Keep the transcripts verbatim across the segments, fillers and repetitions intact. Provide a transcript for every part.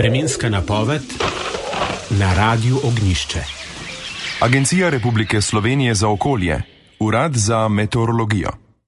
Vremenska napoved na Radiu Ognjišče. Agencija Republike Slovenije za okolje, Urad za meteorologijo.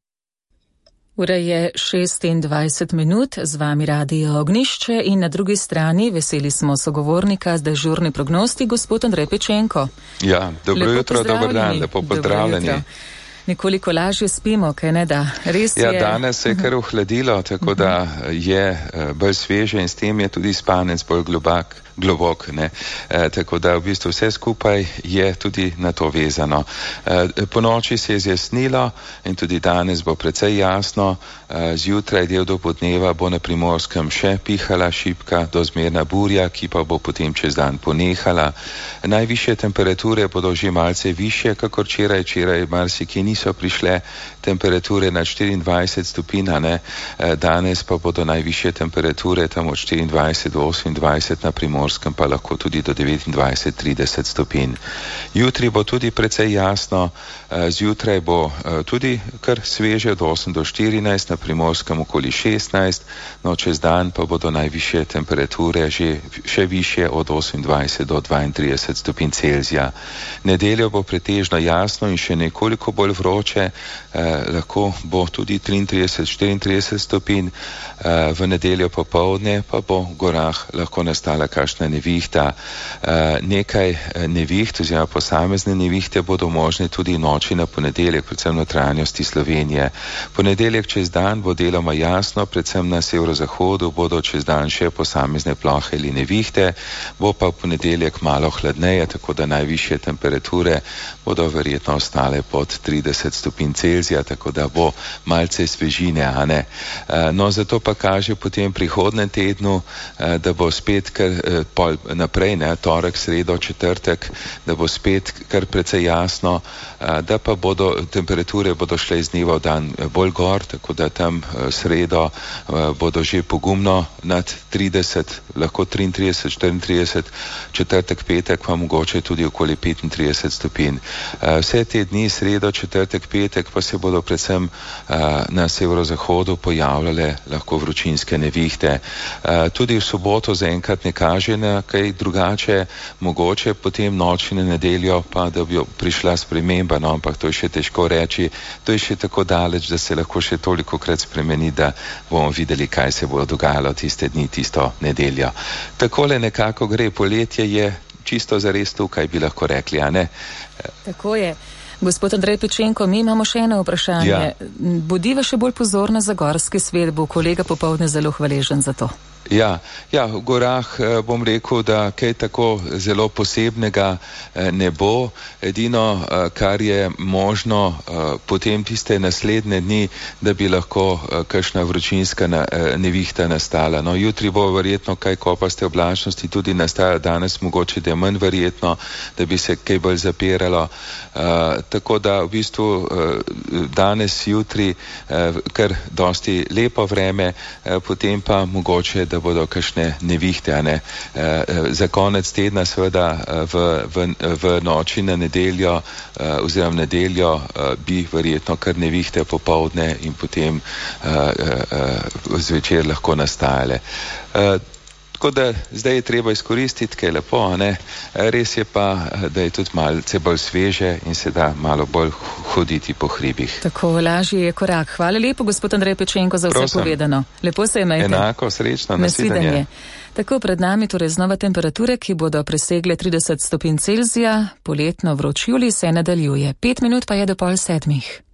Ura je šestindvajset minut, z vami Radio Ognjišče in na drugi strani veseli smo sogovornika z dežurni prognosti, gospod Andrej Pečenko. Ja, dobro jutro, dober dan, lepo pozdravljeni. Nekoliko lažje spimo, kaj ne da? Res ja, je... danes se je kar ohladilo, tako da je bolj sveže in s tem je tudi spanec bolj globak. globok, ne. E, tako da v bistvu vse skupaj je tudi na to vezano. E, po noči se je zjasnilo in tudi danes bo precej jasno, e, zjutraj del do podneva bo na Primorskem še pihala šibka dozmerna burja, ki pa bo potem čez dan ponehala. Najvišje temperature bodo že malce više, kakor včeraj, včeraj marsikje niso prišle temperature nad štiriindvajset stopinj, ne. E, danes pa bodo najvišje temperature tam od štiriindvajset do osemindvajset na Primorskem, pa lahko tudi do devetindvajset trideset stopinj. Jutri bo tudi precej jasno, zjutraj bo tudi kar sveže od osem do štirinajst, na Primorskem okoli šestnajst, no čez dan pa bodo najvišje temperature že še više od osemindvajset do dvaintrideset stopinj Celzija. Nedeljo bo pretežno jasno in še nekoliko bolj vroče, eh, lahko bo tudi triintrideset štiriintrideset stopinj, eh, v nedeljo popoldne pa bo v gorah lahko nastala kakšna nevihta. E, nekaj neviht oziroma posamezne nevihte bodo možne tudi noči na ponedeljek, predvsem na trajnosti Slovenije. Ponedeljek čez dan bo deloma jasno, predvsem na severozahodu bodo čez dan še posamezne plohe ali nevihte, bo pa ponedeljek malo hladneje, tako da najvišje temperature bodo verjetno ostale pod trideset stopinj Celzija, tako da bo malce svežine, a ne. E, no, zato pa kaže potem prihodnem tednu, e, da bo spet kar pol naprej, ne, torek, sredo, četrtek, da bo spet kar precej jasno, da pa bodo temperature bodo šle iz dneva v dan bolj gor, tako da tam sredo bodo že pogumno nad trideset, lahko triintrideset štiriintrideset, četrtek, petek pa mogoče tudi okoli petintrideset stopinj. Vse te dni, sredo, četrtek, petek pa se bodo predvsem na severozahodu pojavljale lahko vročinske nevihte. Tudi v soboto zaenkrat ne kaže na kaj drugače, mogoče potem noči na nedeljo pa, da bi prišla sprememba, no, ampak to je še težko reči, to je še tako daleč, da se lahko še toliko krat spremeni, da bomo videli, kaj se bo dogajalo tiste dni, tisto nedeljo. Takole nekako gre, poletje je čisto zares tukaj, bi lahko rekli, a ne? Tako je. Gospod Andrej Pečenko, mi imamo še eno vprašanje. Ja. Bodiva še bolj pozorna za gorski svet, bo kolega popoldne zelo hvaležen za to. Ja, ja, v gorah bom rekel, da kaj tako zelo posebnega ne bo. Edino, kar je možno potem tiste naslednje dni, da bi lahko kakšna vročinska nevihta nastala. No, jutri bo verjetno kaj kopaste oblačnosti tudi nastaja, danes mogoče, da je manj verjetno, da bi se kaj bolj zapiralo. Tako da v bistvu danes, jutri kar dosti lepo vreme, potem pa mogoče, da bodo kakšne nevihte, a ne. E, za konec tedna seveda v, v, v noči na nedeljo oziroma nedeljo bi verjetno kar nevihte popoldne in potem a, a, a, zvečer lahko nastajale. E, Tako da zdaj je treba izkoristiti, kaj je lepo, a ne. Res je pa, da je tudi malce bolj sveže in se da malo bolj hoditi po hribih. Tako, lažje je korak. Hvala lepo, gospod Andrej Pečenko, za vse Prosim. povedano. Lepo se imejte. Enako, srečno, nasvidenje. Tako, pred nami torej znova temperature, ki bodo presegle trideset stopinj Celzija, poletno vroč julij se nadaljuje. Pet minut pa je do pol sedmih.